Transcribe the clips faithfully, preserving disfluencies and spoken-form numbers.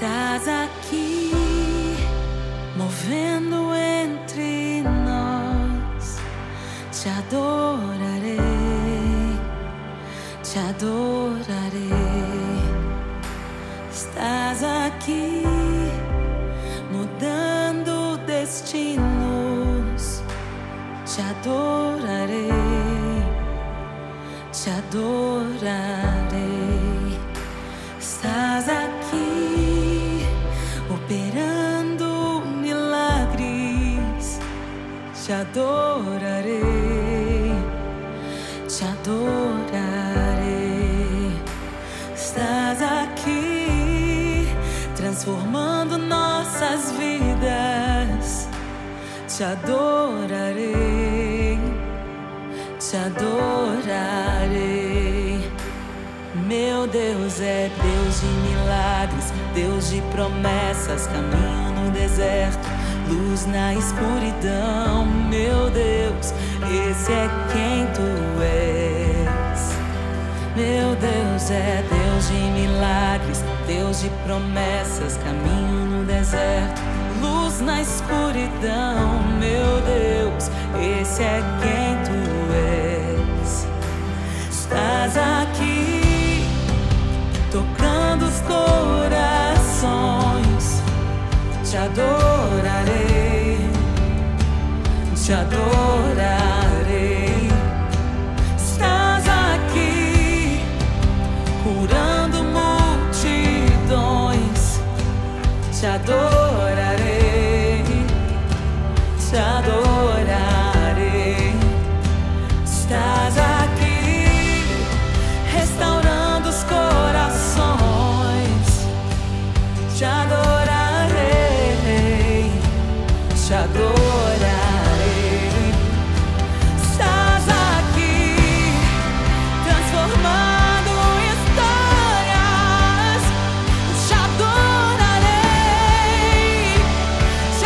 Estás aqui, movendo entre nós. Te adorarei, te adorarei. Estás aqui, mudando destinos. Te adorarei, te adorarei. Estás aqui, operando milagres. Te adorarei, te adorarei. Estás aqui, transformando nossas vidas. Te adorarei, te adorarei. Meu Deus é Deus de milagres, Deus de promessas, caminho no deserto, luz na escuridão. Meu Deus, esse é quem tu és. Meu Deus é Deus de milagres, Deus de promessas, caminho no deserto, luz na escuridão. Meu Deus, esse é quem tu és. Estás aqui, tocando os corações. Te adorarei, te adorarei. Estás aqui, curando multidões. Te adorarei, te adorarei. Estás aqui, restaurando os corações. Te adorarei, te adorarei. Estás aqui, transformando histórias. Te adorarei, te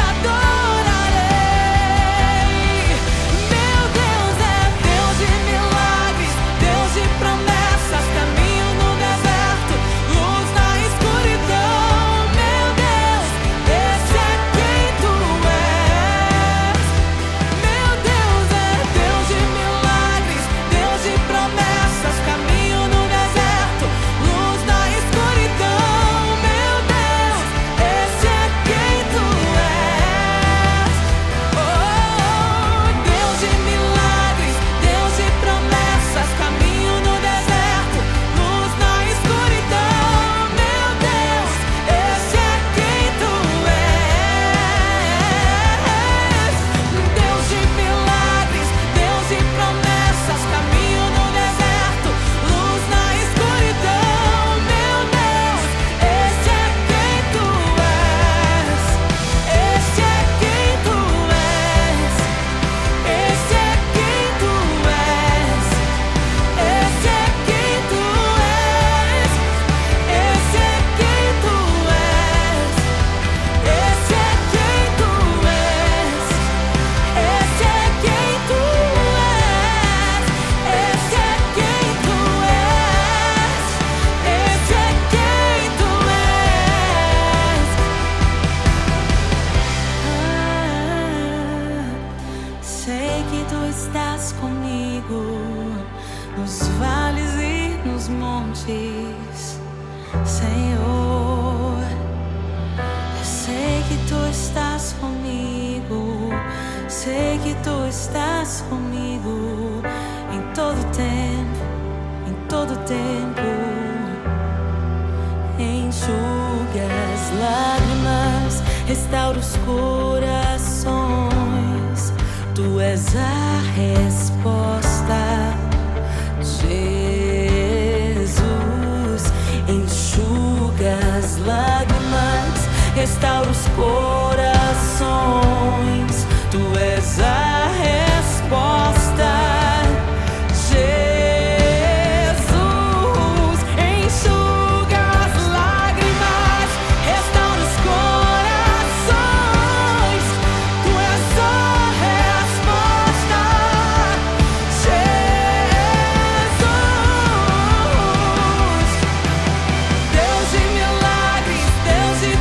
adorarei. Meu Deus é Deus de milagres, Deus de promessas, caminho no deserto, luz na escuridão. Meu Deus, esse é quem tu és. Meu Deus é Deus de milagres, Deus de promessas, caminho no deserto, luz na escuridão. Meu Deus, esse é quem tu és. Oh, Deus de milagres, Deus de promessas, caminho no deserto, luz na escuridão. Meu Deus, esse é quem tu és. Deus de milagres, Deus de promessas, caminho no deserto, luz na escuridão. Meu Deus, esse é quem tu és. Esse é quem tu és. Esse é quem tu és. Esse é quem tu és. Esse é quem tu és. Esse é quem tu és. Esse é quem tu és. Esse é quem tu és. Esse é quem tu és. Ah, sei que tu estás comigo nos vales e nos montes, Senhor. Eu sei que tu estás comigo, sei que tu estás comigo em todo tempo, em todo tempo. Enxuga as lágrimas, restaura os corações. Tu és a resposta, Jesus. Enxuga as lágrimas, restaura os corações. Tu és a resposta, Jesus. Enxuga as lágrimas, restaura os corações. Tu és a resposta, Jesus. Deus de milagres, Deus de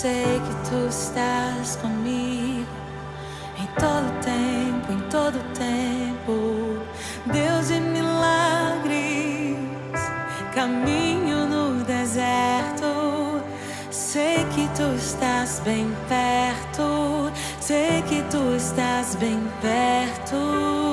sei que tu estás comigo em todo tempo, em todo tempo. Deus de milagres, caminho no deserto. Sei que tu estás bem perto, sei que tu estás bem perto.